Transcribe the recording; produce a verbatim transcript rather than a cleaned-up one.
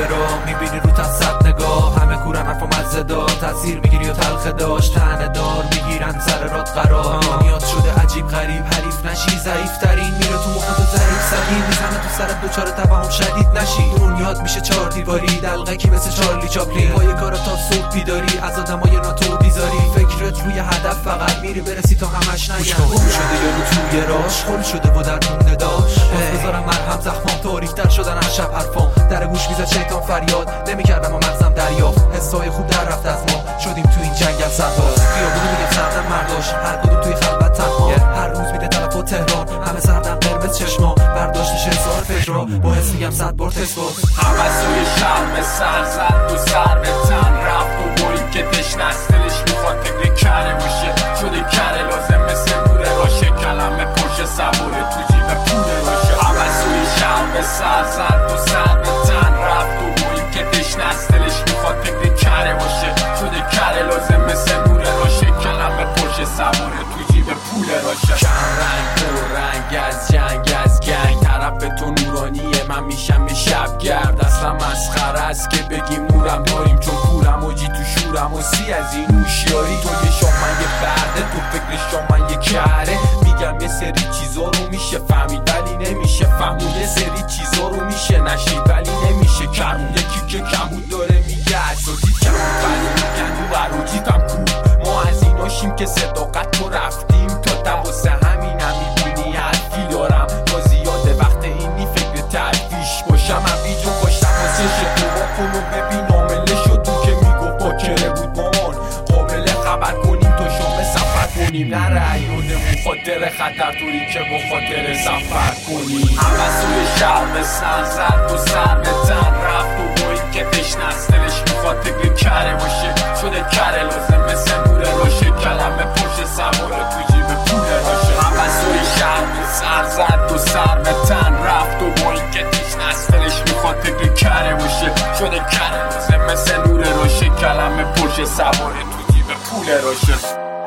رو میبینی رو تصد نگاه، همه کورن حرفا مزه دار، تاثیر میگیری و تلخه داشت تنه دار میگیرن سر رات قرار. دنیات شده عجیب غریب، حریف نشی ضعیف ترین میره تو مخت و ضریب سگین میزنه تو سرت دوچار توهم شدید نشی. دنیات میشه چهار دیواری دلغکی مثل چارلی چاپلین، پای کارا تا صبح بیداری از آدمای ناتو بیزاری. فکرت روی هدف فقط میری برسی تا همش نگم. گم شده یا رو توی راش خل شده و در مونده داشت بذارم مرهم زخمام تاریک در شدن هر شب حرفام. در گوش میزد شیطان فریاد نمیکردم و مغزم دریافت. حسای خوب در رفت از ما شدیم تو این جنگل سرباز. خیابونو میگم سردن مرداش هر کدوم توی خلوت تنها. هر روز میده طرف و تهران همه سردن قرمز چشما. برداشتش هزار فکرها با حس میگم صد بار تسباس. همه سوی شرم سر زد و سر به تن رفت و بایی که تشنه است دلش میخواد فکر کره باشه شده کره لازم مثل نوره راشه کلمه پشت سبوره تو جیب پوله راشه. همه سوی شرم سر زد و سر به تن رفت و بایی که تشنه است دلش میخواد فکر کره باشه شده کره لازم مثل نوره راشه کلمه پشت سبوره تو جیب پوله راشه. کم رنگ پر رنگ از جنگ از گنگ طرف تو نورانیه من میشم شب گرد. اصلا مسخره است که بگیم نورم داریم چون پورم و جی تو شورم و سی از این هوشیاری. تو یه شام من یه برده تو فکر شام من یه کره. میگم یه سری چیزا رو میشه فهمید ولی نمیشه فهمون. یه سری چیزا رو میشه نشید ولی نمیشه کرمون. یکی که کمود داره میگه اساتی کمون ولی میگن رو عروجیتم کو. ما از ایناشیم که صداقت رو رفتیم تا دواسه همین هم میبینی حرفی دارم تا زیاده وقت اینی فکر تلفیش باشم. هم بیجو کاشتم واسه شکوها کنو ببین عامله شد تو که میگو باکره بود مامان قابل خبر کنیم تا شام سفر کنیم. نه رعیونه مخاطر خطر طوری که مخاطر سفر کنیم. همه سوی شرم سر زد و سر به تن رفت و بایی که تشنه است دلش میخواد فکر کره باشه شده کره لازم مثل نوره راشه کلمه پشت سواره تو جیب پوله راشه. همه سوی شرم سر زد و سر به تن رفت و بایی که تشنه است دلش میخواد فکر کره باشه شده کره لازم مثل نوره راشه کلمه پشت سواره تو جیب پوله راشه.